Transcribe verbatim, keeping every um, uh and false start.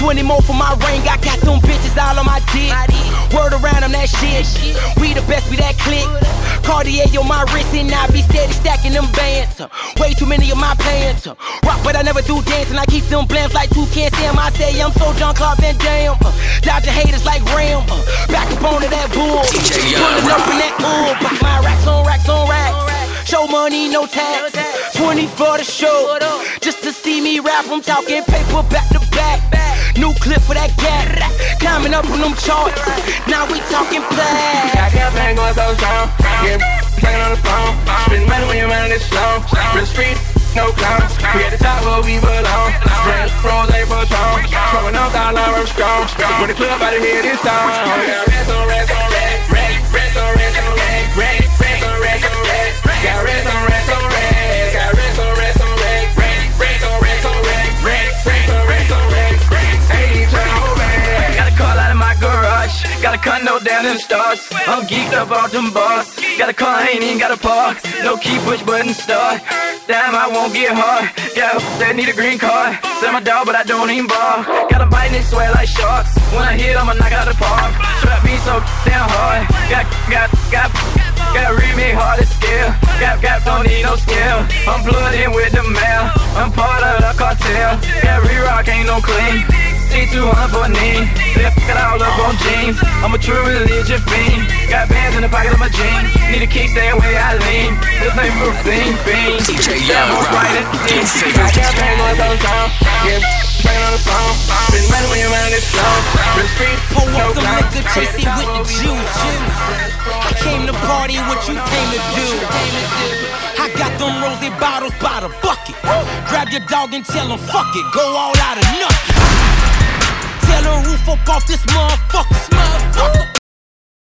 twenty more for my ring, I got them bitches all on my dick. Word around them, that shit. We the best, we that click. Cartier on my wrist and I be steady stacking them bands. Way too many of my pants. Rock, but I never do dance and I keep them blams like two can't Sam. I say I'm so John Clark Van Damme. Dodging haters like Ram. Back up onto that bull. Pulling up in that bull. Pop my racks on racks on racks. Show money, no tax. twenty for the show. Just to see me rap, I'm talking paper back to back. New clip for that gap. Climbing up on them charts. Now we talking black. Got campaign going so strong. Yeah, playing on the phone. Spend money when you're running this slow. Real street, no clowns. We at the top where we belong. Spraying pros, ain't for strong. Throwing up down, now I'm strong. When the club out of here this song. Got rest on rest on rest. Rest on rest on rest. Rest on rest on rest. Got rest on rest on rest. Got rest on rest on rest. Rest on rest on rest. Rest on rest on rest. Ain't trying to hold back. Got a car out of my garage. Got a condo down in the stars. I'm geeked up off them bars. Got a car, ain't even got a park. No key, push button, start. Damn, I won't get hard. Yeah, that need a green card. Sell my dog, but I don't even bar. Got a bite and they sweat like sharks. When I hit, I'ma knock out the park. Trap me so damn hard. Got, got, got, got remake hard to scale. Got, got, don't need no skill. I'm plugged in with the mail. I'm part of the cartel. Got re-rock, ain't no clean. C two hundred for a knee. Left it all up on jeans. I'm a true religion fiend. Got bands in the pocket of my jeans. Need a kickstand where I lean. This ain't for fiend, fiend. D J Young Rock, your favorite. Got campaign going so strong. Yeah, playing on the phone. Spend money when you're running this slow. Real street, Pour no up some clowns. liquor, chase it with the juice. I came to party, what you came to do? I got them rosé bottles by the bucket. Grab your dog and tell him fuck it, go all out of nothing. Tell the roof up off this motherfucker.